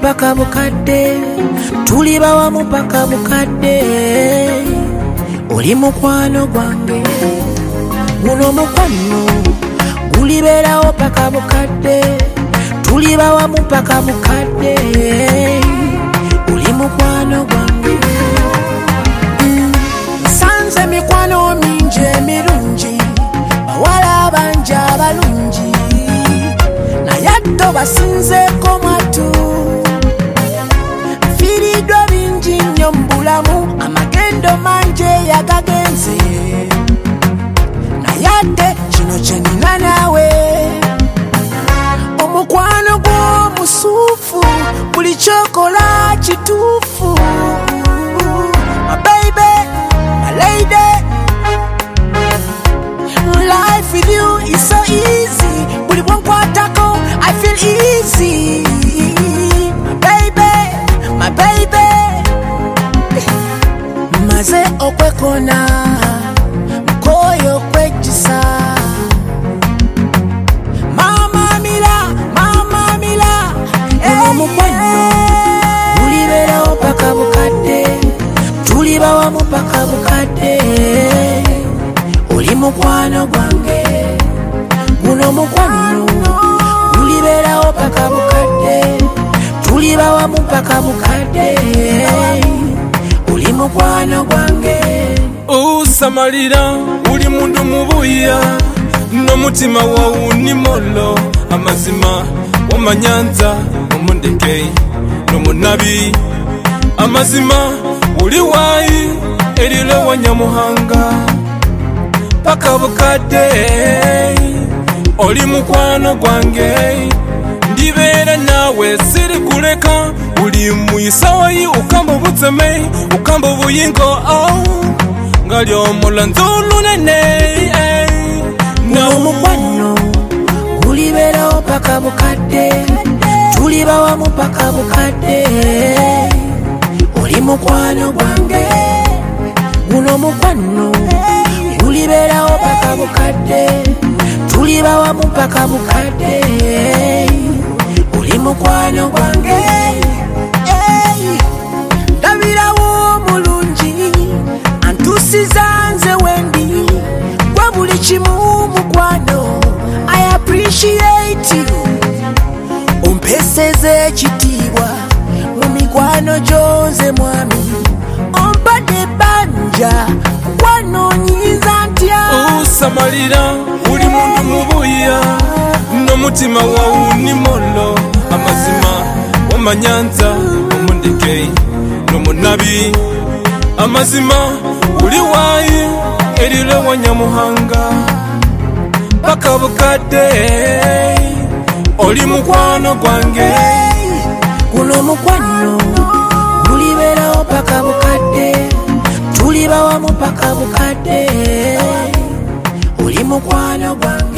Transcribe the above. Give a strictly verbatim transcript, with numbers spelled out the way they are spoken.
paka bukadde, tuliba wamu paka bukadde. Oli mukwano gwange, guno mukwano guliberawo paka bukadde, tuliba wamu paka bukadde. Oli mukwano gwange. Nsanze mikwano mingi emirungi, bawala bangi abalungi, naye ate basinzeeko mwatu. Nfiiriddwa bingi nnyo mu bulamu, amagendo mangi yagagenze, naye ate kino kye nina naawe. Omukwano gw'omusuufu, buli kyokola kituufu. My baby, my lady, life with you is so easy. Buli bwenkwatako I feel easy. My baby, my baby, maze okwekona mkoyo kwejisa. Mama mila, mama mila, guno mukwano guliberawo paka bukadde, tuliba wamu paka bukadde. Oli mukwano gwange, guno mukwano guliberawo paka bukadde, tuliba wamu paka bukadde. Oli mukwano gwange. Usamalira uli mundu mubuya, n'omutima wawunimolo. Amazima wamanyanza omundeke n'omunabi, amazima uli wayi erilo wa Nyamuhanga paka bukadde. Oli mukwano gwange, ndibeera naawe siri kuleka. Uli muyisawayi ukamba obutseme, ukamba obuyingo, oh, ngali omulanzi olunene. Guno mukwano guliberawo paka bukadde, tuliba wamu paka bukadde. Oli mukwano gwange, guno mukwano guliberawo paka bukadde, tuliba wamu paka bukadde. Oli mukwano gwange. Ndabirawo mulungi, antusiza nze wendi, gwe buli kimu mukwano. I appreciate you, ompeseze ekitiibwa mu mikwano gy'oze mwami. Ompadde banja mukwano nyinza ntya. Usamalira uli mundu mubuya, n'omutima wawunimolo. Amazima wamanyanza omundeke n'omunabi, amazima uli wayi erilo wa Nyamuhanga paka bukadde. Oli mukwano gwange, guno mukwano guliberawo paka bukadde, tuliba wamu paka bukadde. Oli mukwano gwange.